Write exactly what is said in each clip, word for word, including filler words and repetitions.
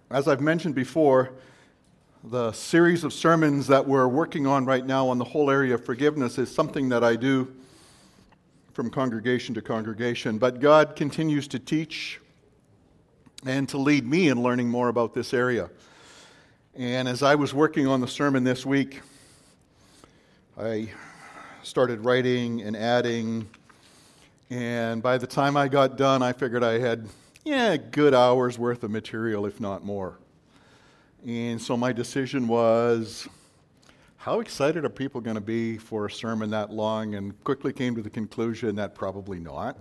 As I've mentioned before, the series of sermons that we're working on right now on the whole area of forgiveness is something that I do from congregation to congregation. But God continues to teach and to lead me in learning more about this area. And as I was working on the sermon this week, I started writing and adding, and by the time I got done, I figured I had, yeah, a good hour's worth of material, if not more. And so my decision was, how excited are people going to be for a sermon that long? And quickly came to the conclusion that probably not.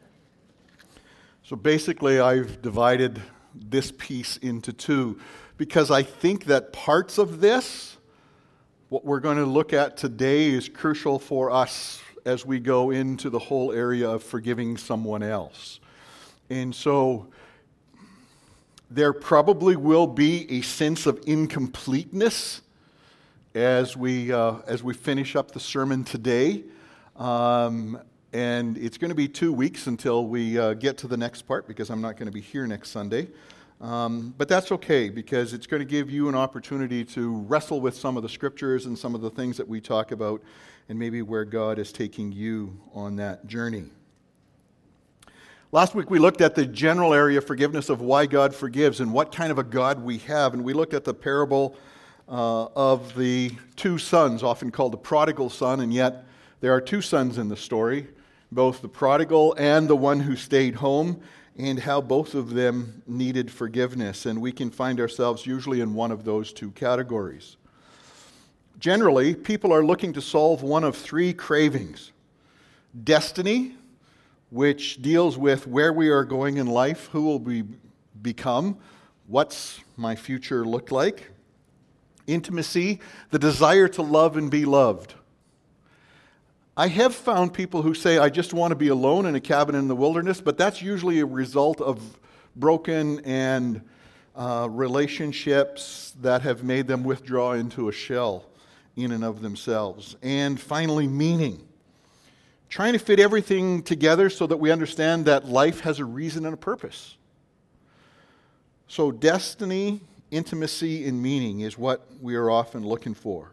So basically, I've divided this piece into two, because I think that parts of this, what we're going to look at today, is crucial for us as we go into the whole area of forgiving someone else. And so there probably will be a sense of incompleteness as we uh, as we finish up the sermon today. Um, and it's going to be two weeks until we uh, get to the next part, because I'm not going to be here next Sunday. Um, but that's okay, because it's going to give you an opportunity to wrestle with some of the scriptures and some of the things that we talk about, and maybe where God is taking you on that journey. Last week we looked at the general area of forgiveness, of why God forgives and what kind of a God we have. And we looked at the parable uh, of the two sons, often called the prodigal son, and yet there are two sons in the story, both the prodigal and the one who stayed home, and how both of them needed forgiveness. And we can find ourselves usually in one of those two categories. Generally, people are looking to solve one of three cravings: destiny, which deals with where we are going in life, who will we become, what's my future look like; intimacy, the desire to love and be loved. I have found people who say, I just want to be alone in a cabin in the wilderness, but that's usually a result of broken and uh, relationships that have made them withdraw into a shell in and of themselves. And finally, meaning. Trying to fit everything together so that we understand that life has a reason and a purpose. So destiny, intimacy, and meaning is what we are often looking for.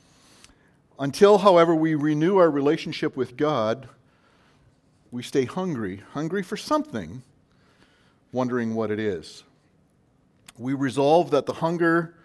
Until, however, we renew our relationship with God, we stay hungry, hungry for something, wondering what it is. We resolve that the hunger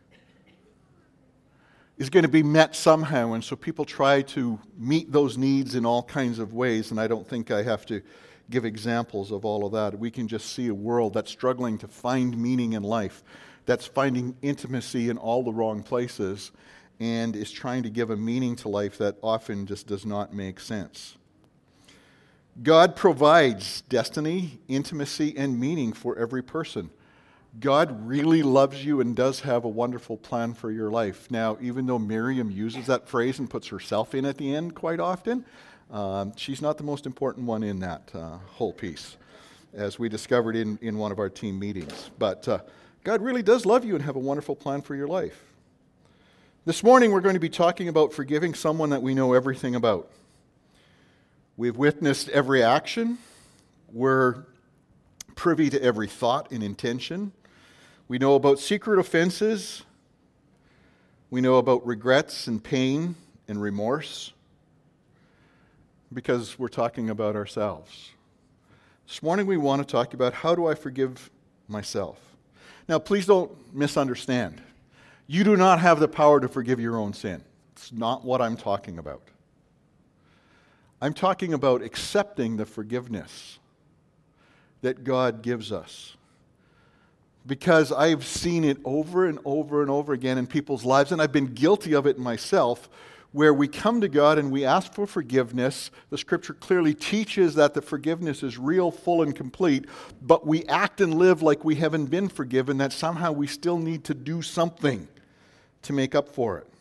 is going to be met somehow, and so people try to meet those needs in all kinds of ways, and I don't think I have to give examples of all of that. We can just see a world that's struggling to find meaning in life, that's finding intimacy in all the wrong places, and is trying to give a meaning to life that often just does not make sense. God provides destiny, intimacy, and meaning for every person. God really loves you and does have a wonderful plan for your life. Now, even though Miriam uses that phrase and puts herself in at the end quite often, um, she's not the most important one in that uh, whole piece, as we discovered in, in one of our team meetings. But uh, God really does love you and have a wonderful plan for your life. This morning, we're going to be talking about forgiving someone that we know everything about. We've witnessed every action. We're privy to every thought and intention. We know about secret offenses. We know about regrets and pain and remorse, because we're talking about ourselves. This morning we want to talk about, how do I forgive myself? Now, please don't misunderstand. You do not have the power to forgive your own sin. It's not what I'm talking about. I'm talking about accepting the forgiveness that God gives us. Because I've seen it over and over and over again in people's lives, and I've been guilty of it myself, where we come to God and we ask for forgiveness. The Scripture clearly teaches that the forgiveness is real, full, and complete, but we act and live like we haven't been forgiven, that somehow we still need to do something to make up for it.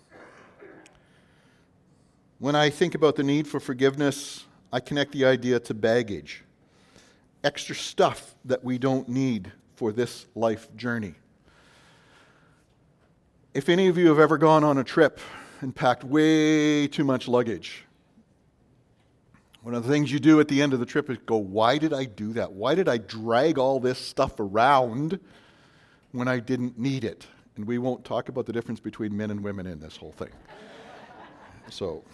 When I think about the need for forgiveness, I connect the idea to baggage. Extra stuff that we don't need for this life journey. If any of you have ever gone on a trip and packed way too much luggage, one of the things you do at the end of the trip is go, why did I do that? Why did I drag all this stuff around when I didn't need it. And we won't talk about the difference between men and women in this whole thing. So,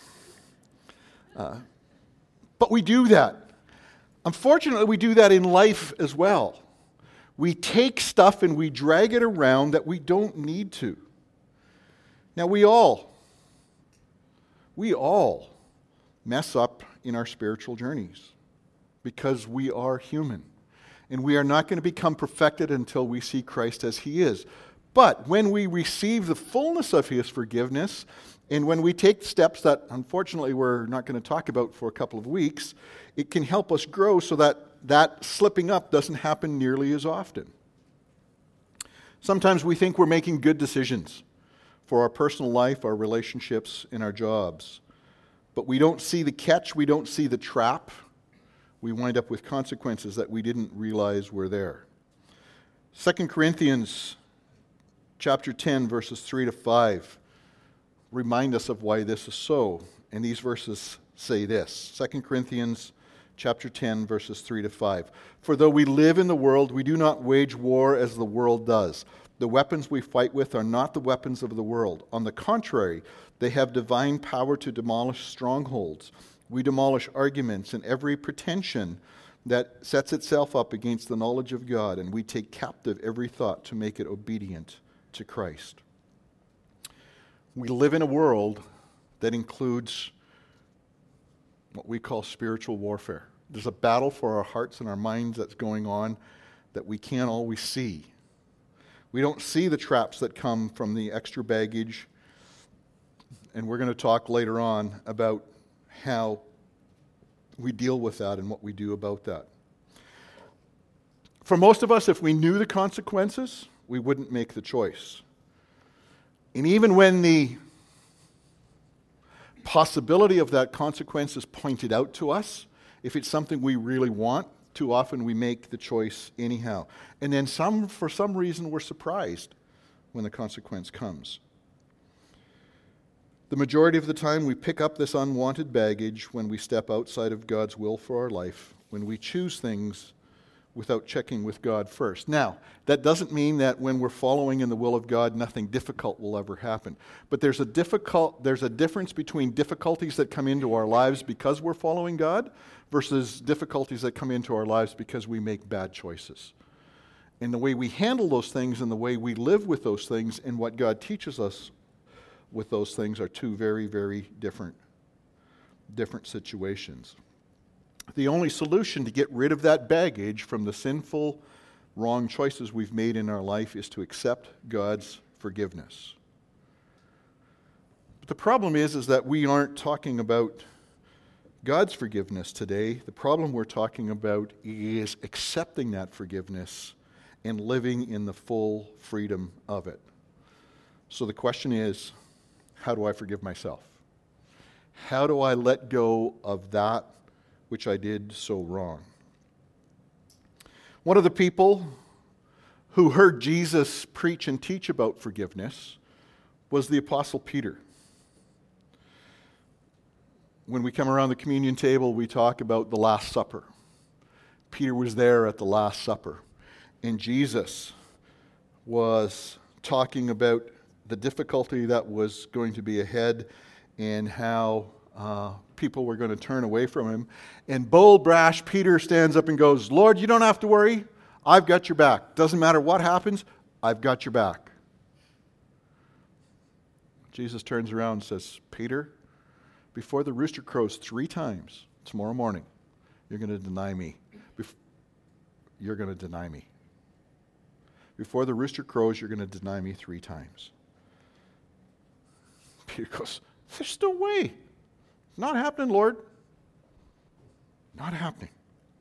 uh, but we do that. Unfortunately, we do that in life as well. We take stuff and we drag it around that we don't need to. Now, we all, we all mess up in our spiritual journeys because we are human. And we are not going to become perfected until we see Christ as He is. But when we receive the fullness of His forgiveness, and when we take steps that unfortunately we're not going to talk about for a couple of weeks, it can help us grow so that that slipping up doesn't happen nearly as often. Sometimes we think we're making good decisions for our personal life, our relationships, and our jobs. But we don't see the catch, we don't see the trap. We wind up with consequences that we didn't realize were there. Second Corinthians chapter ten, verses three to five remind us of why this is so. And these verses say this. Second Corinthians chapter ten, verses three to five. For though we live in the world, we do not wage war as the world does. The weapons we fight with are not the weapons of the world. On the contrary, they have divine power to demolish strongholds. We demolish arguments and every pretension that sets itself up against the knowledge of God, and we take captive every thought to make it obedient to Christ. We live in a world that includes what we call spiritual warfare. There's a battle for our hearts and our minds that's going on that we can't always see. We don't see the traps that come from the extra baggage, and we're going to talk later on about how we deal with that and what we do about that. For most of us, if we knew the consequences, we wouldn't make the choice. And even when the possibility of that consequence is pointed out to us, if it's something we really want, too often we make the choice anyhow. And then some, for some reason, we're surprised when the consequence comes. The majority of the time, we pick up this unwanted baggage when we step outside of God's will for our life, when we choose things without checking with God first. Now, that doesn't mean that when we're following in the will of God, nothing difficult will ever happen. But there's a difficult, there's a difference between difficulties that come into our lives because we're following God versus difficulties that come into our lives because we make bad choices. And the way we handle those things and the way we live with those things and what God teaches us with those things are two very, very different, different situations. The only solution to get rid of that baggage from the sinful, wrong choices we've made in our life is to accept God's forgiveness. But the problem is, is that we aren't talking about God's forgiveness today. The problem we're talking about is accepting that forgiveness and living in the full freedom of it. So the question is, how do I forgive myself? How do I let go of that which I did so wrong? One of the people who heard Jesus preach and teach about forgiveness was the Apostle Peter. When we come around the communion table, we talk about the Last Supper. Peter was there at the Last Supper, and Jesus was talking about the difficulty that was going to be ahead and how uh, people were going to turn away from him. And bold, brash Peter stands up and goes, "Lord, you don't have to worry. I've got your back. Doesn't matter what happens, I've got your back." Jesus turns around and says, "Peter, before the rooster crows three times tomorrow morning, you're going to deny me. Bef- you're going to deny me. Before the rooster crows, you're going to deny me three times." Peter goes, "There's no way. Not happening, Lord. Not happening."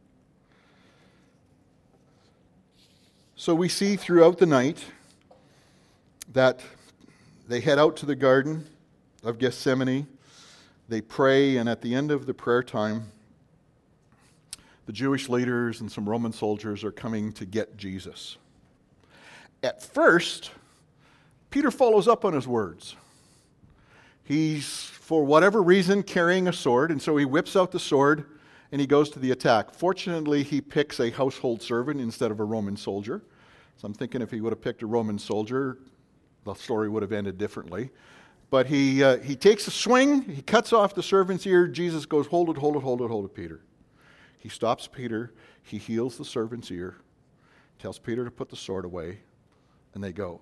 So we see throughout the night that they head out to the Garden of Gethsemane. They pray, and at the end of the prayer time, the Jewish leaders and some Roman soldiers are coming to get Jesus. At first, Peter follows up on his words. He's, for whatever reason, carrying a sword, and so he whips out the sword and he goes to the attack. Fortunately, he picks a household servant instead of a Roman soldier, So I'm thinking if he would have picked a Roman soldier, the story would have ended differently. But he uh, he takes a swing, he cuts off the servant's ear. Jesus goes, hold it, hold it, hold it, hold it, Peter. He stops Peter, he heals the servant's ear, tells Peter to put the sword away, and they go.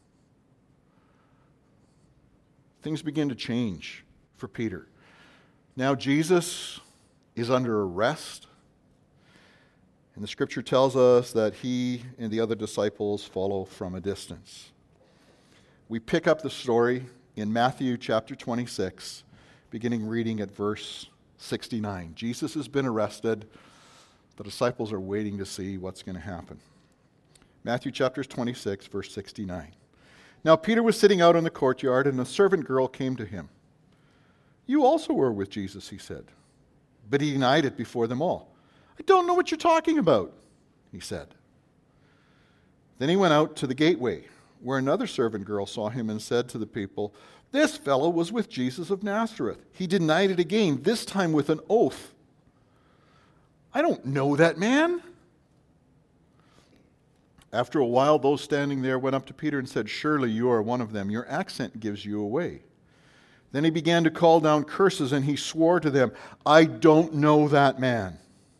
Things begin to change for Peter. Now Jesus is under arrest, and the scripture tells us that he and the other disciples follow from a distance. We pick up the story in Matthew chapter twenty-six, beginning reading at verse sixty-nine. Jesus has been arrested. The disciples are waiting to see what's going to happen. Matthew chapter twenty-six, verse sixty-nine. Now Peter was sitting out in the courtyard, and a servant girl came to him. You also were with Jesus, he said. But he denied it before them all. I don't know what you're talking about, he said. Then he went out to the gateway, where another servant girl saw him and said to the people, this fellow was with Jesus of Nazareth. He denied it again, this time with an oath. I don't know that man. After a while, those standing there went up to Peter and said, surely you are one of them. Your accent gives you away. Then he began to call down curses, and he swore to them, I don't know that man.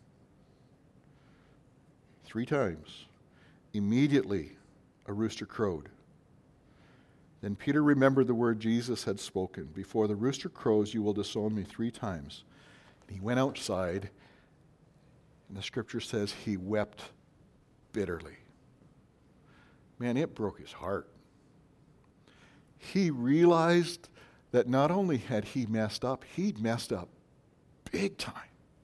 Three times. Immediately, a rooster crowed. Then Peter remembered the word Jesus had spoken. Before the rooster crows, you will disown me three times. And he went outside, and the scripture says he wept bitterly. Man, it broke his heart. He realized that not only had he messed up, he'd messed up big time.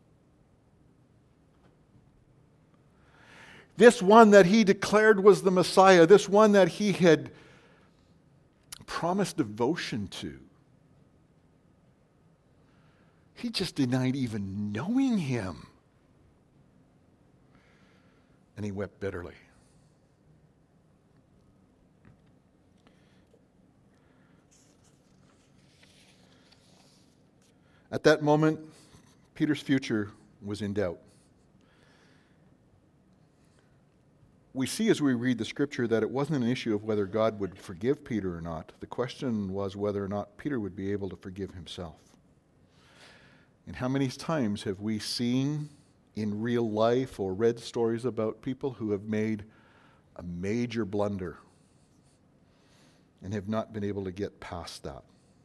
This one that he declared was the Messiah, this one that he had promised devotion to, he just denied even knowing him. And he wept bitterly. At that moment, Peter's future was in doubt. We see as we read the scripture that it wasn't an issue of whether God would forgive Peter or not. The question was whether or not Peter would be able to forgive himself. And how many times have we seen in real life or read stories about people who have made a major blunder and have not been able to get past that?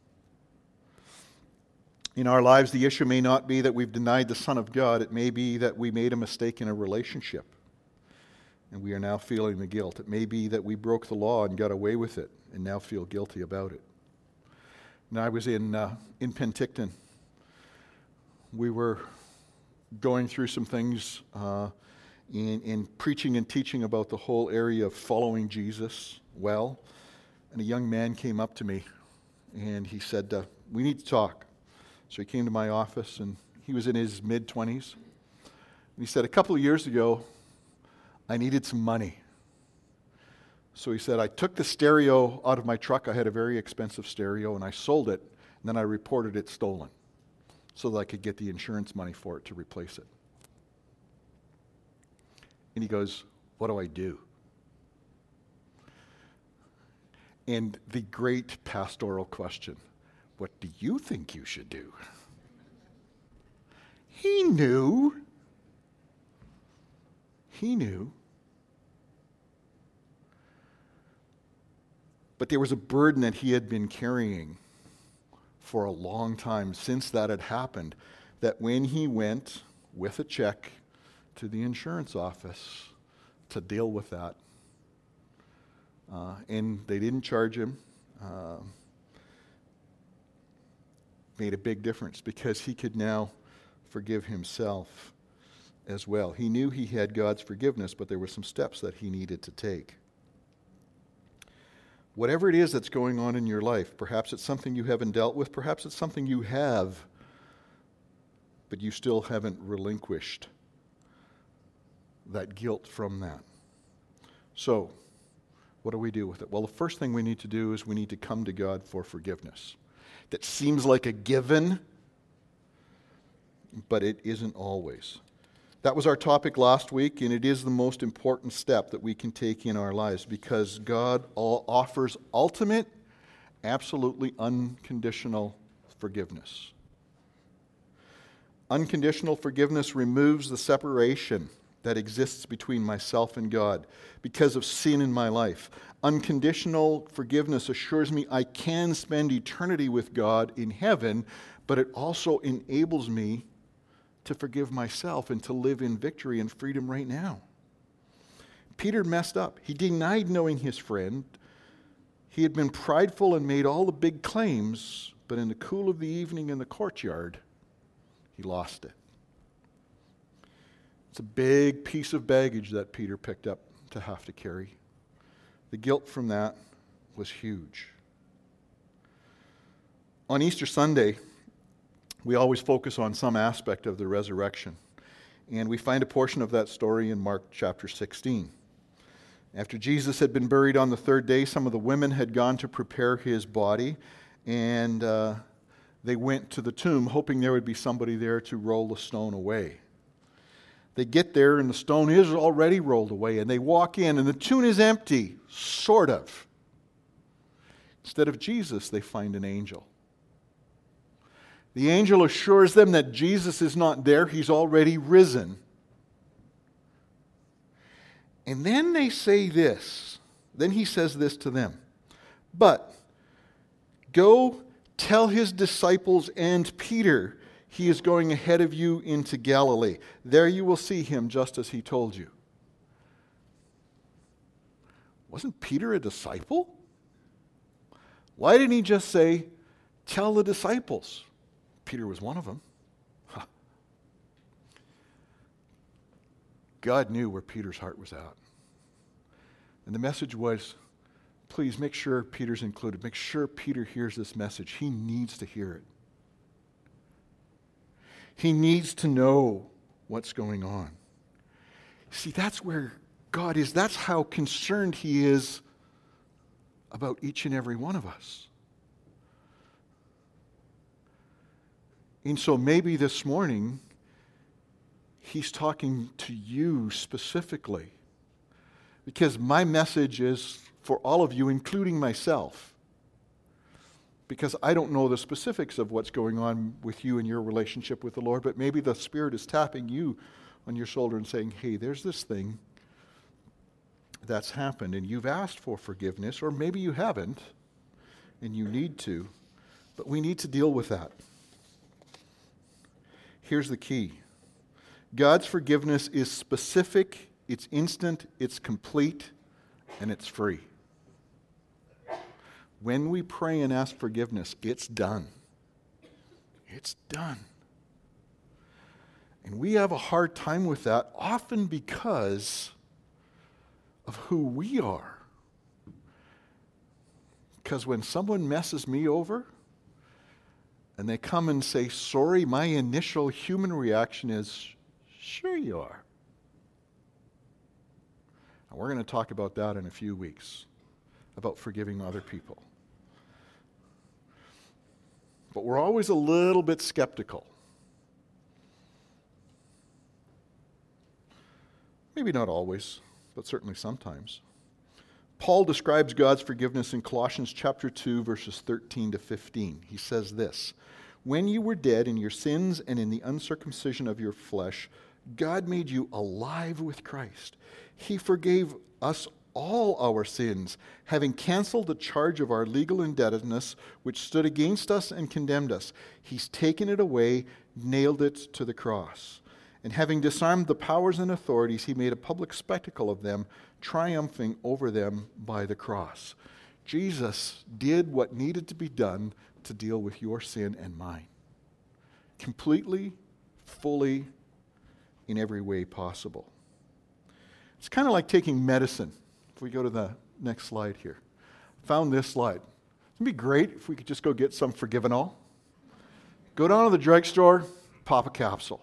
In our lives, the issue may not be that we've denied the Son of God. It may be that we made a mistake in a relationship, and we are now feeling the guilt. It may be that we broke the law and got away with it, and now feel guilty about it. And I was in uh, in Penticton. We were going through some things uh, in, in preaching and teaching about the whole area of following Jesus well, and a young man came up to me, and he said, uh, we need to talk. So he came to my office, and he was in his mid-twenties. And he said, a couple of years ago, I needed some money. So he said, I took the stereo out of my truck. I had a very expensive stereo, and I sold it, and then I reported it stolen so that I could get the insurance money for it to replace it. And he goes, what do I do? And the great pastoral question, what do you think you should do? He knew. He knew. But there was a burden that he had been carrying for a long time since that had happened, that when he went with a check to the insurance office to deal with that, uh, and they didn't charge him, uh, made a big difference because he could now forgive himself as well. He knew he had God's forgiveness, but there were some steps that he needed to take. Whatever it is that's going on in your life, perhaps it's something you haven't dealt with, perhaps it's something you have, but you still haven't relinquished that guilt from that. So, what do we do with it? Well, the first thing we need to do is we need to come to God for forgiveness. That seems like a given, but it isn't always. That was our topic last week, and it is the most important step that we can take in our lives because God offers ultimate, absolutely unconditional forgiveness. Unconditional forgiveness removes the separation that exists between myself and God because of sin in my life. Unconditional forgiveness assures me I can spend eternity with God in heaven, but it also enables me to forgive myself and to live in victory and freedom right now. Peter messed up. He denied knowing his friend. He had been prideful and made all the big claims, but in the cool of the evening in the courtyard, he lost it. It's a big piece of baggage that Peter picked up to have to carry. The guilt from that was huge. On Easter Sunday, we always focus on some aspect of the resurrection. And we find a portion of that story in Mark chapter sixteen. After Jesus had been buried on the third day, some of the women had gone to prepare his body, and uh, they went to the tomb hoping there would be somebody there to roll the stone away. They get there, and the stone is already rolled away, and they walk in, and the tomb is empty, sort of. Instead of Jesus, they find an angel. The angel assures them that Jesus is not there, he's already risen. And then they say this. Then he says this to them. But go tell his disciples and Peter he is going ahead of you into Galilee. There you will see him just as he told you. Wasn't Peter a disciple? Why didn't he just say, tell the disciples? Peter was one of them. Huh. God knew where Peter's heart was at. And the message was, please make sure Peter's included. Make sure Peter hears this message. He needs to hear it. He needs to know what's going on. See, that's where God is. That's how concerned he is about each and every one of us. And so maybe this morning, he's talking to you specifically. Because my message is for all of you, including myself. Because I don't know the specifics of what's going on with you and your relationship with the Lord, but maybe the Spirit is tapping you on your shoulder and saying, hey, there's this thing that's happened, and you've asked for forgiveness, or maybe you haven't, and you need to, but we need to deal with that. Here's the key. God's forgiveness is specific, it's instant, it's complete, and it's free. When we pray and ask forgiveness, it's done. It's done. And we have a hard time with that, often because of who we are. Because when someone messes me over, and they come and say, sorry, my initial human reaction is, sure you are. And we're going to talk about that in a few weeks, about forgiving other people. But we're always a little bit skeptical. Maybe not always, but certainly sometimes. Paul describes God's forgiveness in Colossians chapter two, verses thirteen to fifteen. He says this, when you were dead in your sins and in the uncircumcision of your flesh, God made you alive with Christ. He forgave us all our sins, having canceled the charge of our legal indebtedness, which stood against us and condemned us. He's taken it away, nailed it to the cross. And having disarmed the powers and authorities, he made a public spectacle of them, triumphing over them by the cross. Jesus did what needed to be done to deal with your sin and mine. Completely, fully, in every way possible. It's kind of like taking medicine. If we go to the next slide here. Found this slide. It'd be great if we could just go get some Forgivenol. Go down to the drugstore, pop a capsule.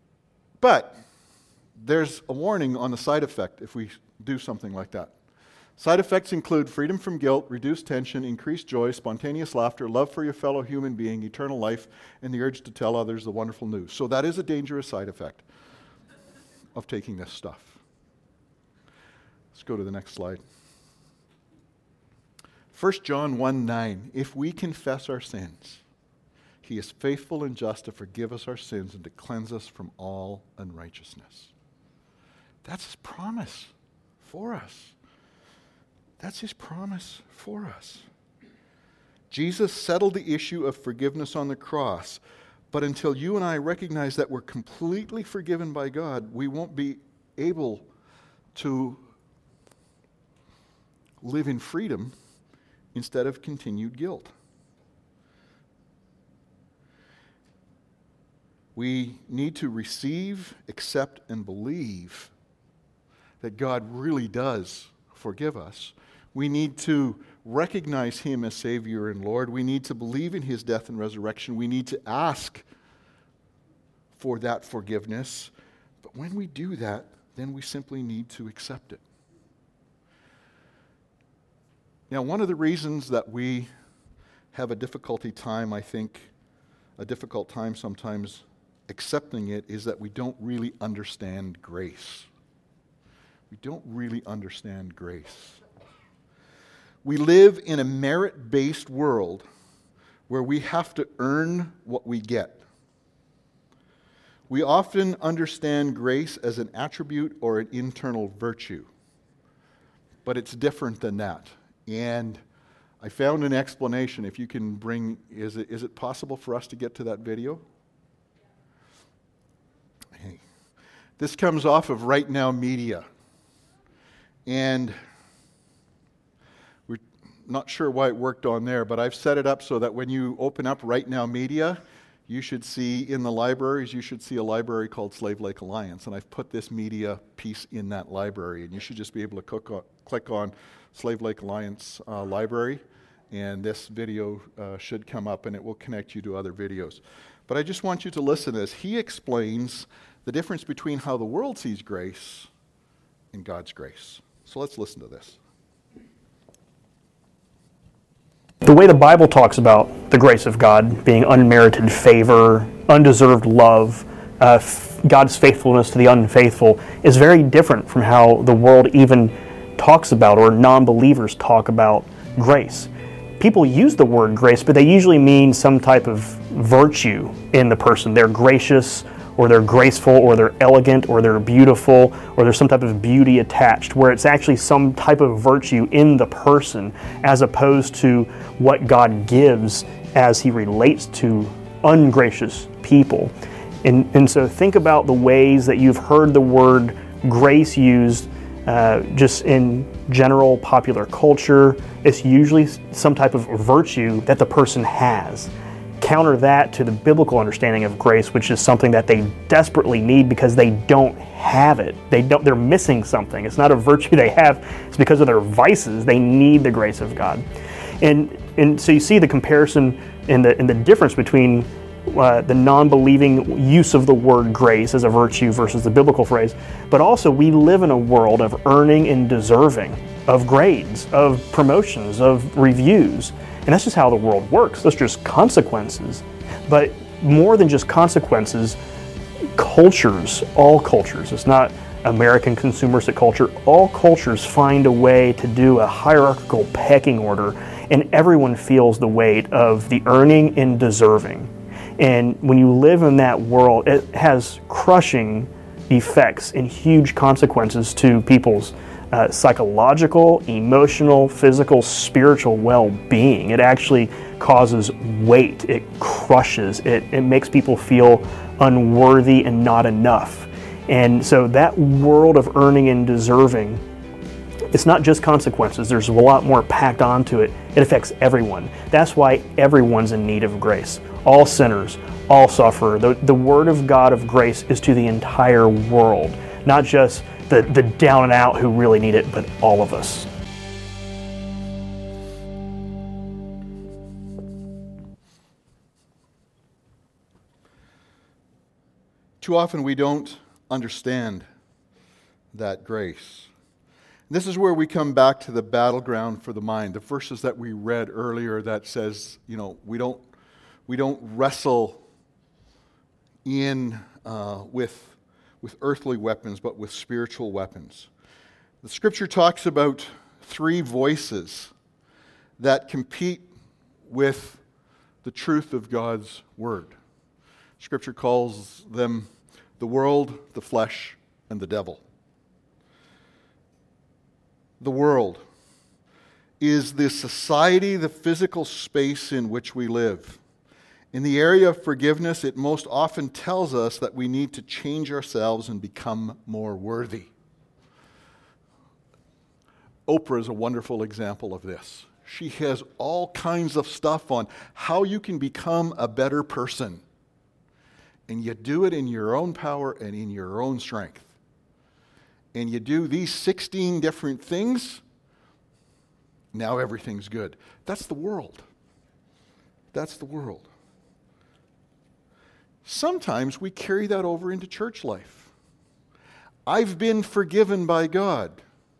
But there's a warning on the side effect if we do something like that. Side effects include freedom from guilt, reduced tension, increased joy, spontaneous laughter, love for your fellow human being, eternal life, and the urge to tell others the wonderful news. So that is a dangerous side effect of taking this stuff. Let's go to the next slide. First John one nine, if we confess our sins, he is faithful and just to forgive us our sins and to cleanse us from all unrighteousness. That's his promise for us. That's his promise for us. Jesus settled the issue of forgiveness on the cross, but until you and I recognize that we're completely forgiven by God, we won't be able to live in freedom instead of continued guilt. We need to receive, accept, and believe that God really does forgive us. We need to recognize him as Savior and Lord. We need to believe in his death and resurrection. We need to ask for that forgiveness. But when we do that, then we simply need to accept it. Now, one of the reasons that we have a difficulty time, I think, a difficult time sometimes accepting it is that we don't really understand grace. We don't really understand grace. We live in a merit-based world where we have to earn what we get. We often understand grace as an attribute or an internal virtue, but it's different than that. And I found an explanation. If you can bring, is it, is it possible for us to get to that video? Hey. This comes off of Right Now Media. And we're not sure why it worked on there, but I've set it up so that when you open up Right Now Media, you should see in the libraries, you should see a library called Slave Lake Alliance. And I've put this media piece in that library. And you should just be able to on, click on Slave Lake Alliance uh, library. And this video uh, should come up and it will connect you to other videos. But I just want you to listen as he explains the difference between how the world sees grace and God's grace. So let's listen to this. The way the Bible talks about the grace of God being unmerited favor, undeserved love, uh, f- God's faithfulness to the unfaithful is very different from how the world even talks about or non-believers talk about grace. People use the word grace, but they usually mean some type of virtue in the person. They're gracious, or they're graceful, or they're elegant, or they're beautiful, or there's some type of beauty attached, where it's actually some type of virtue in the person, as opposed to what God gives as he relates to ungracious people. And, and so think about the ways that you've heard the word grace used uh, just in general popular culture. It's usually some type of virtue that the person has. Counter that to the biblical understanding of grace, which is something that they desperately need because they don't have it. They don't, they're missing something. It's not a virtue they have, it's because of their vices. They need the grace of God. And and so you see the comparison and the, and the difference between uh, the non-believing use of the word grace as a virtue versus the biblical phrase. But also we live in a world of earning and deserving, of grades, of promotions, of reviews. And that's just how the world works. That's just consequences. But more than just consequences, cultures, all cultures, it's not American consumeristic culture, all cultures find a way to do a hierarchical pecking order, and everyone feels the weight of the earning and deserving. And when you live in that world, it has crushing effects and huge consequences to people's Uh, psychological, emotional, physical, spiritual well-being. It actually causes weight. It crushes. It, it makes people feel unworthy and not enough. And so that world of earning and deserving, it's not just consequences. There's a lot more packed onto it. It affects everyone. That's why everyone's in need of grace. All sinners, all suffer. The, the word of God of grace is to the entire world, not just The, the down and out who really need it, but all of us. Too often we don't understand that grace. This is where we come back to the battleground for the mind. The verses that we read earlier that says, you know, we don't we don't wrestle in uh, with with earthly weapons, but with spiritual weapons. The Scripture talks about three voices that compete with the truth of God's Word. Scripture calls them the world, the flesh, and the devil. The world is the society, the physical space in which we live. In the area of forgiveness, it most often tells us that we need to change ourselves and become more worthy. Oprah is a wonderful example of this. She has all kinds of stuff on how you can become a better person. And you do it in your own power and in your own strength. And you do these sixteen different things, now everything's good. That's the world. That's the world. Sometimes we carry that over into church life. I've been forgiven by God.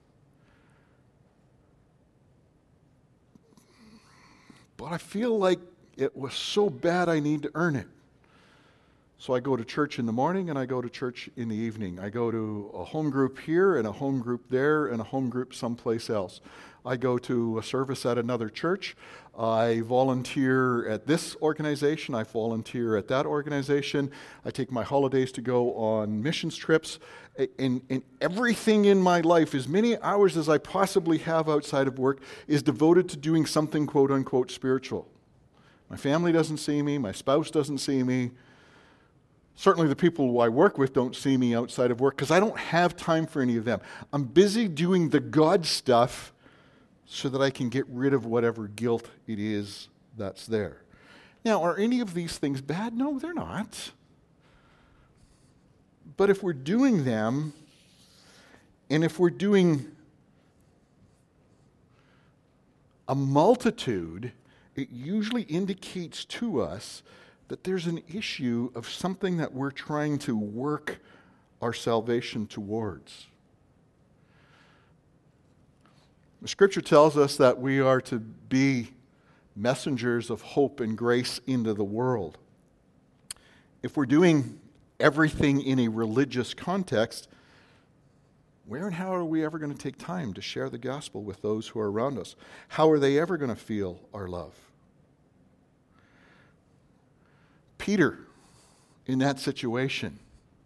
But I feel like it was so bad I need to earn it. So I go to church in the morning and I go to church in the evening. I go to a home group here and a home group there and a home group someplace else. I go to a service at another church. I volunteer at this organization. I volunteer at that organization. I take my holidays to go on missions trips. And, and everything in my life, as many hours as I possibly have outside of work, is devoted to doing something quote-unquote spiritual. My family doesn't see me. My spouse doesn't see me. Certainly the people who I work with don't see me outside of work because I don't have time for any of them. I'm busy doing the God stuff so that I can get rid of whatever guilt it is that's there. Now, are any of these things bad? No, they're not. But if we're doing them, and if we're doing a multitude, it usually indicates to us that there's an issue of something that we're trying to work our salvation towards. The Scripture tells us that we are to be messengers of hope and grace into the world. If we're doing everything in a religious context, where and how are we ever going to take time to share the gospel with those who are around us? How are they ever going to feel our love? Peter, in that situation,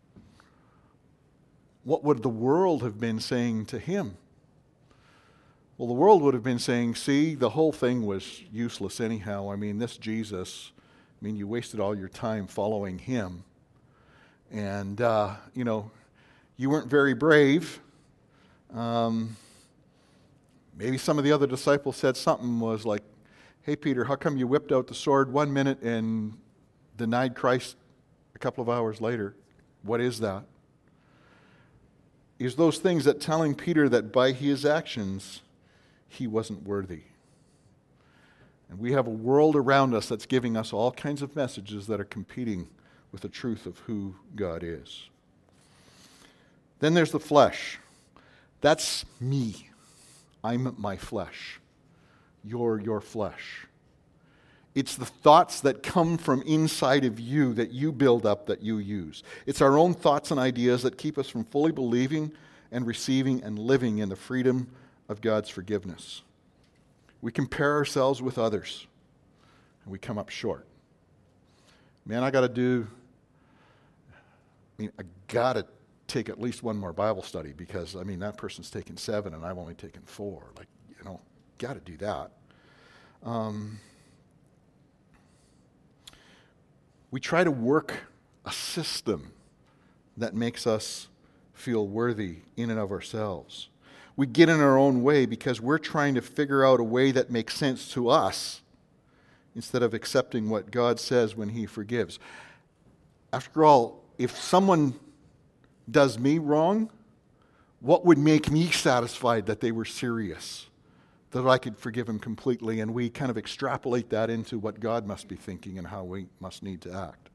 what would the world have been saying to him? Well, the world would have been saying, see, the whole thing was useless anyhow. I mean, this Jesus, I mean, you wasted all your time following him. And, uh, you know, you weren't very brave. Um, maybe some of the other disciples said something was like, hey, Peter, how come you whipped out the sword one minute and denied Christ a couple of hours later? What is that? Is those things that telling Peter that by his actions he wasn't worthy. And we have a world around us that's giving us all kinds of messages that are competing with the truth of who God is. Then there's the flesh. That's me. I'm my flesh. You're your flesh. It's the thoughts that come from inside of you that you build up, that you use. It's our own thoughts and ideas that keep us from fully believing and receiving and living in the freedom of God's forgiveness. We compare ourselves with others, and we come up short. Man, I got to do, I mean, I got to take at least one more Bible study because, I mean, that person's taken seven and I've only taken four. Like, you know, got to do that. Um, we try to work a system that makes us feel worthy in and of ourselves. We get in our own way because we're trying to figure out a way that makes sense to us instead of accepting what God says when He forgives. After all, if someone does me wrong, what would make me satisfied that they were serious, that I could forgive him completely? And we kind of extrapolate that into what God must be thinking and how we must need to act.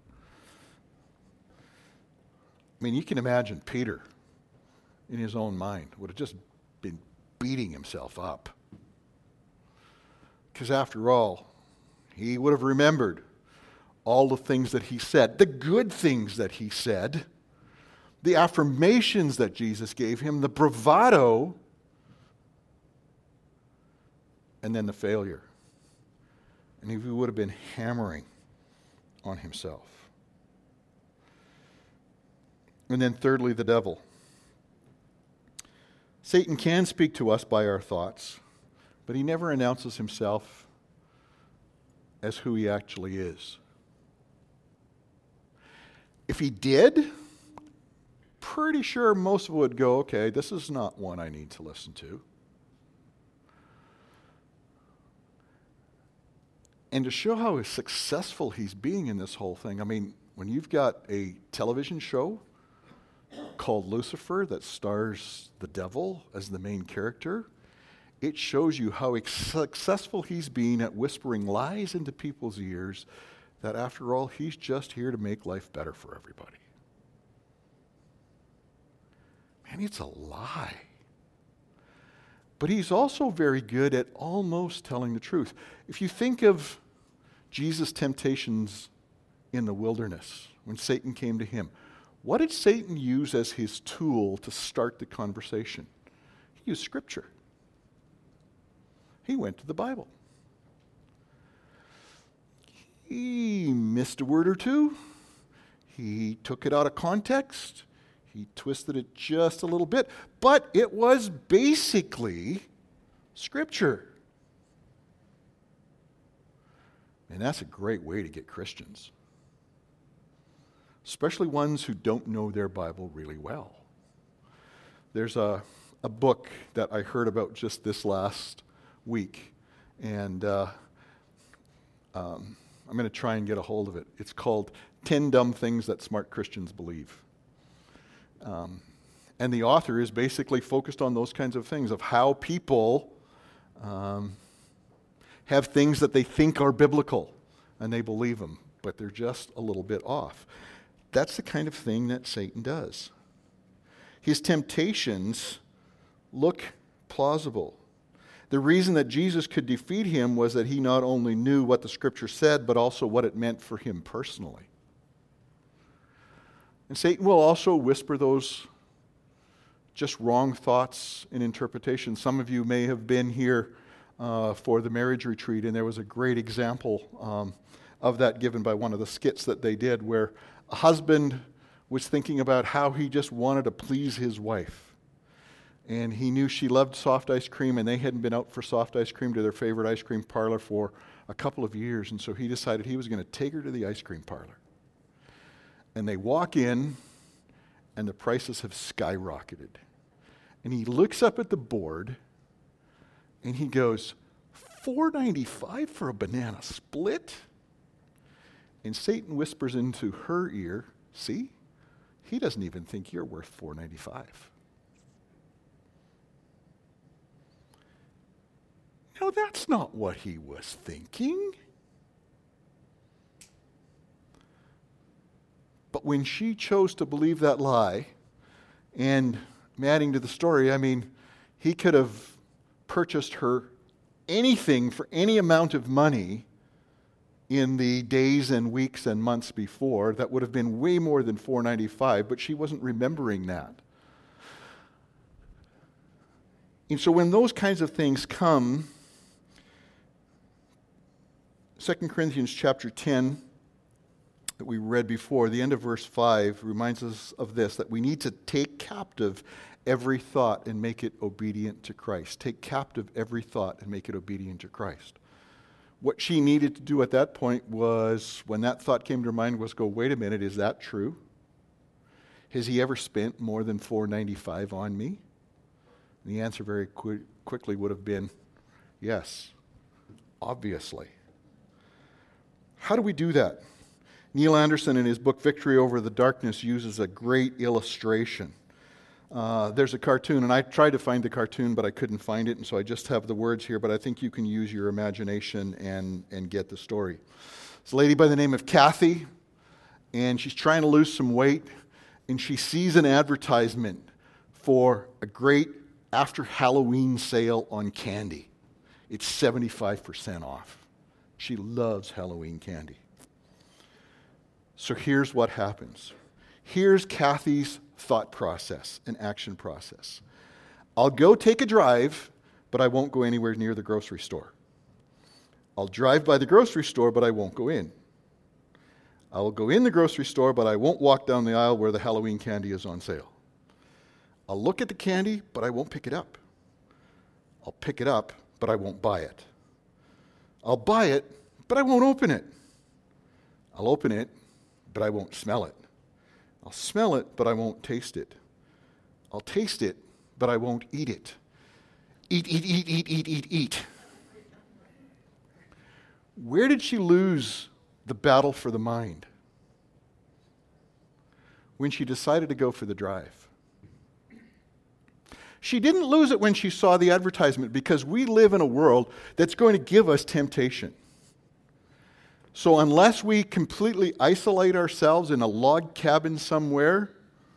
I mean, you can imagine Peter in his own mind would have just been beating himself up. Because after all, he would have remembered all the things that he said, the good things that he said, the affirmations that Jesus gave him, the bravado, and then the failure. And he would have been hammering on himself. And then thirdly, the devil. Satan can speak to us by our thoughts, but he never announces himself as who he actually is. If he did, pretty sure most of it would go, okay, this is not one I need to listen to. And to show how successful he's being in this whole thing, I mean, when you've got a television show called Lucifer that stars the devil as the main character, it shows you how successful he's been at whispering lies into people's ears that after all, he's just here to make life better for everybody. Man, it's a lie. But he's also very good at almost telling the truth. If you think of Jesus' temptations in the wilderness, when Satan came to him, what did Satan use as his tool to start the conversation? He used Scripture. He went to the Bible. He missed a word or two. He took it out of context. He twisted it just a little bit. But it was basically Scripture. And that's a great way to get Christians, especially ones who don't know their Bible really well. There's a, a book that I heard about just this last week, and uh, um, I'm going to try and get a hold of it. It's called ten Dumb Things That Smart Christians Believe. Um, and the author is basically focused on those kinds of things, of how people um, have things that they think are biblical, and they believe them, but they're just a little bit off. That's the kind of thing that Satan does. His temptations look plausible. The reason that Jesus could defeat him was that he not only knew what the Scripture said, but also what it meant for him personally. And Satan will also whisper those just wrong thoughts and interpretations. Some of you may have been here uh, for the marriage retreat, and there was a great example um, of that given by one of the skits that they did, where a husband was thinking about how he just wanted to please his wife. And he knew she loved soft ice cream, and they hadn't been out for soft ice cream to their favorite ice cream parlor for a couple of years. And so he decided he was going to take her to the ice cream parlor. And they walk in, and the prices have skyrocketed. And he looks up at the board, and he goes, four ninety-five for a banana split? And Satan whispers into her ear, see, he doesn't even think you're worth four ninety-five. No, that's not what he was thinking. But when she chose to believe that lie, and adding to the story, I mean, he could have purchased her anything for any amount of money in the days and weeks and months before that would have been way more than four ninety-five, but she wasn't remembering that. And so when those kinds of things come, Second Corinthians chapter ten, that we read before, the end of verse five reminds us of this, that we need to take captive every thought and make it obedient to Christ. Take captive every thought and make it obedient to Christ. What she needed to do at that point was, when that thought came to her mind, was go, wait a minute, is that true? Has he ever spent more than four ninety-five on me? And the answer very qu- quickly would have been, yes, obviously. How do we do that? Neil Anderson, in his book Victory Over the Darkness, uses a great illustration. Uh, there's a cartoon, and I tried to find the cartoon, but I couldn't find it, and so I just have the words here, but I think you can use your imagination and, and get the story. It's a lady by the name of Kathy, and she's trying to lose some weight, and she sees an advertisement for a great after Halloween sale on candy. It's seventy-five percent off. She loves Halloween candy. So here's what happens. Here's Kathy's thought process and action process. I'll go take a drive, but I won't go anywhere near the grocery store. I'll drive by the grocery store, but I won't go in. I will go in the grocery store, but I won't walk down the aisle where the Halloween candy is on sale. I'll look at the candy, but I won't pick it up. I'll pick it up, but I won't buy it. I'll buy it, but I won't open it. I'll open it, but I won't smell it. I'll smell it, but I won't taste it. I'll taste it, but I won't eat it. Eat, eat, eat, eat, eat, eat, eat. Where did she lose the battle for the mind? When she decided to go for the drive. She didn't lose it when she saw the advertisement, because we live in a world that's going to give us temptation. So unless we completely isolate ourselves in a log cabin somewhere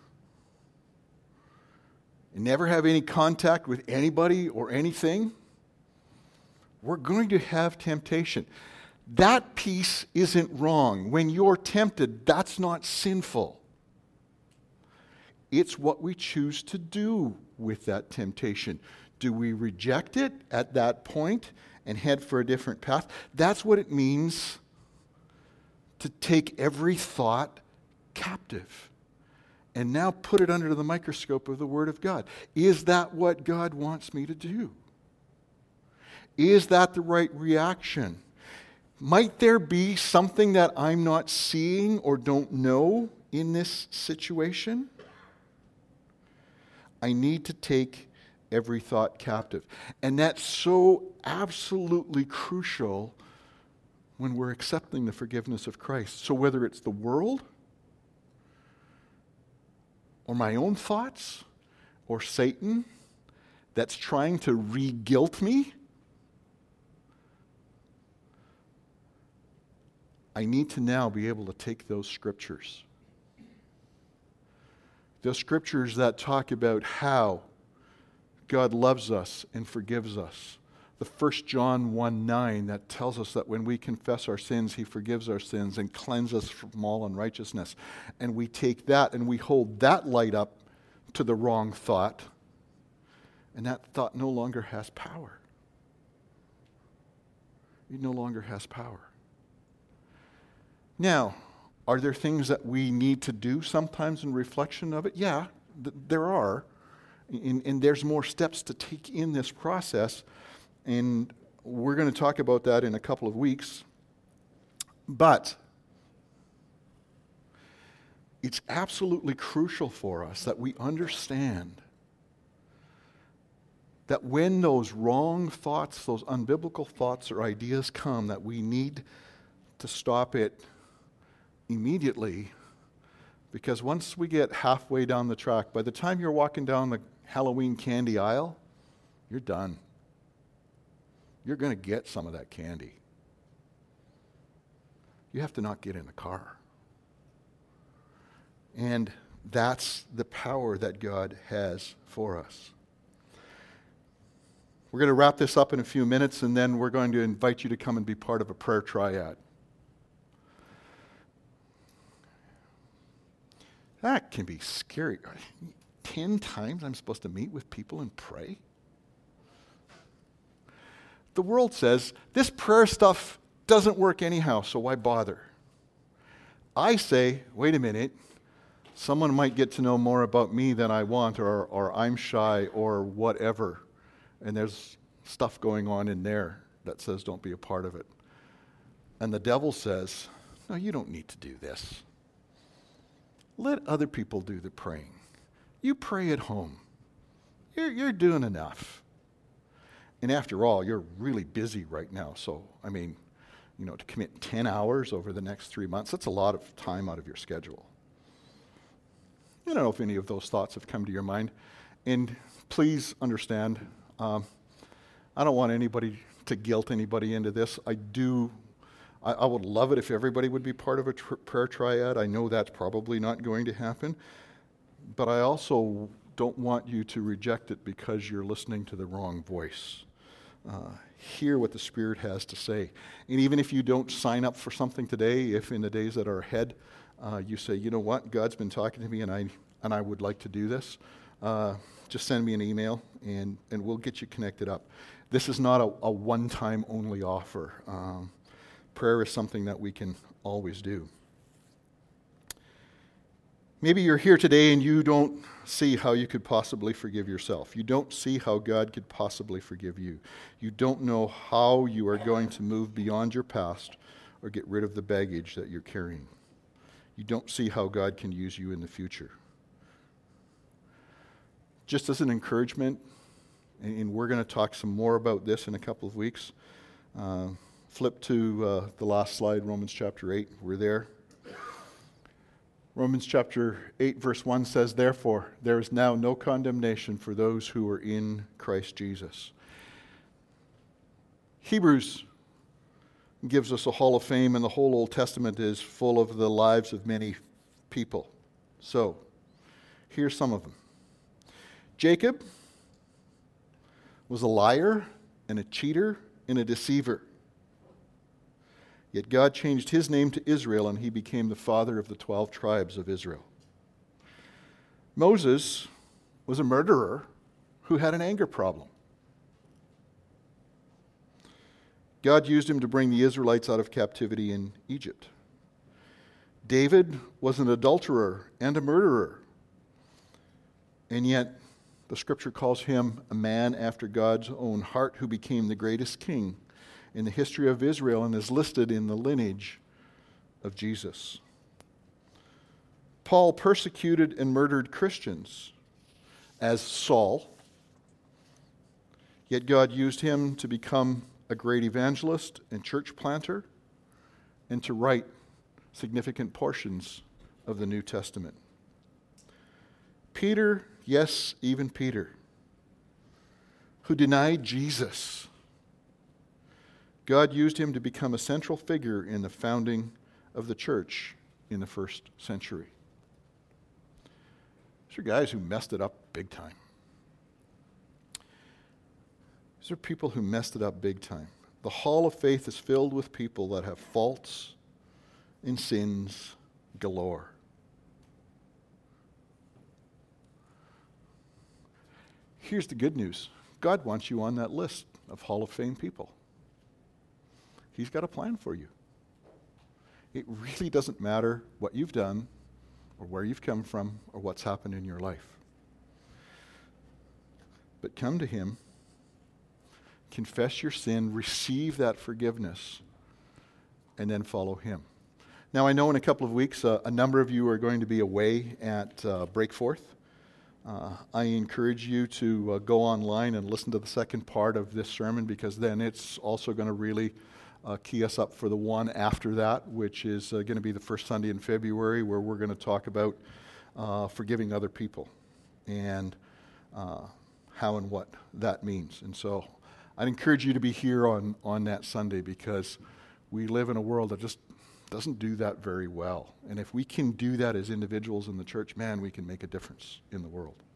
and never have any contact with anybody or anything, we're going to have temptation. That piece isn't wrong. When you're tempted, that's not sinful. It's what we choose to do with that temptation. Do we reject it at that point and head for a different path? That's what it means to take every thought captive and now put it under the microscope of the Word of God. Is that what God wants me to do? Is that the right reaction? Might there be something that I'm not seeing or don't know in this situation? I need to take every thought captive. And that's so absolutely crucial when we're accepting the forgiveness of Christ. So whether it's the world, or my own thoughts, or Satan that's trying to re-guilt me, I need to now be able to take those scriptures. Those scriptures that talk about how God loves us and forgives us. The First John one nine that tells us that when we confess our sins, He forgives our sins and cleanses us from all unrighteousness. And we take that and we hold that light up to the wrong thought, and that thought no longer has power. It no longer has power. Now, are there things that we need to do sometimes in reflection of it? Yeah, th- there are. And, and there's more steps to take in this process. And we're going to talk about that in a couple of weeks. But it's absolutely crucial for us that we understand that when those wrong thoughts, those unbiblical thoughts or ideas come, that we need to stop it immediately, because once we get halfway down the track, by the time you're walking down the Halloween candy aisle, you're done. You're going to get some of that candy. You have to not get in the car. And that's the power that God has for us. We're going to wrap this up in a few minutes, and then we're going to invite you to come and be part of a prayer triad. That can be scary. Ten times I'm supposed to meet with people and pray? The world says, this prayer stuff doesn't work anyhow, so why bother? I say, wait a minute, someone might get to know more about me than I want, or, or I'm shy, or whatever. And there's stuff going on in there that says don't be a part of it. And the devil says, no, you don't need to do this. Let other people do the praying. You pray at home. You're, you're doing enough. And after all, you're really busy right now. So, I mean, you know, to commit ten hours over the next three months, that's a lot of time out of your schedule. I don't know if any of those thoughts have come to your mind. And please understand, um, I don't want anybody to guilt anybody into this. I do I, I would love it if everybody would be part of a tr- prayer triad. I know that's probably not going to happen. But I also don't want you to reject it because you're listening to the wrong voice. Uh, hear what the Spirit has to say. And even if you don't sign up for something today, if in the days that are ahead, uh, you say, you know what, God's been talking to me and I and I would like to do this, uh, just send me an email and, and we'll get you connected up. This is not a, a one-time only offer. Um, prayer is something that we can always do. Maybe you're here today and you don't see how you could possibly forgive yourself. You don't see how God could possibly forgive you. You don't know how you are going to move beyond your past or get rid of the baggage that you're carrying. You don't see how God can use you in the future. Just as an encouragement, and we're going to talk some more about this in a couple of weeks, uh, flip to uh, the last slide, Romans chapter eight. We're there. Romans chapter eight, verse one says, "Therefore, there is now no condemnation for those who are in Christ Jesus." Hebrews gives us a hall of fame, and the whole Old Testament is full of the lives of many people. So, here's some of them. Jacob was a liar and a cheater and a deceiver. Yet God changed his name to Israel, and he became the father of the twelve tribes of Israel. Moses was a murderer who had an anger problem. God used him to bring the Israelites out of captivity in Egypt. David was an adulterer and a murderer, and yet the scripture calls him a man after God's own heart who became the greatest king in the history of Israel and is listed in the lineage of Jesus. Paul persecuted and murdered Christians as Saul, yet God used him to become a great evangelist and church planter and to write significant portions of the New Testament. Peter, yes, even Peter, who denied Jesus, God used him to become a central figure in the founding of the church in the first century. These are guys who messed it up big time. These are people who messed it up big time. The hall of faith is filled with people that have faults and sins galore. Here's the good news. God wants you on that list of Hall of Fame people. He's got a plan for you. It really doesn't matter what you've done or where you've come from or what's happened in your life. But come to him, confess your sin, receive that forgiveness, and then follow him. Now, I know in a couple of weeks, uh, a number of you are going to be away at uh, Breakforth. Uh, I encourage you to uh, go online and listen to the second part of this sermon, because then it's also going to really uh, key us up for the one after that, which is uh, going to be the first Sunday in February, where we're going to talk about uh, forgiving other people and uh, how and what that means. And so I'd encourage you to be here on, on that Sunday, because we live in a world that just doesn't do that very well. And if we can do that as individuals in the church, man, we can make a difference in the world.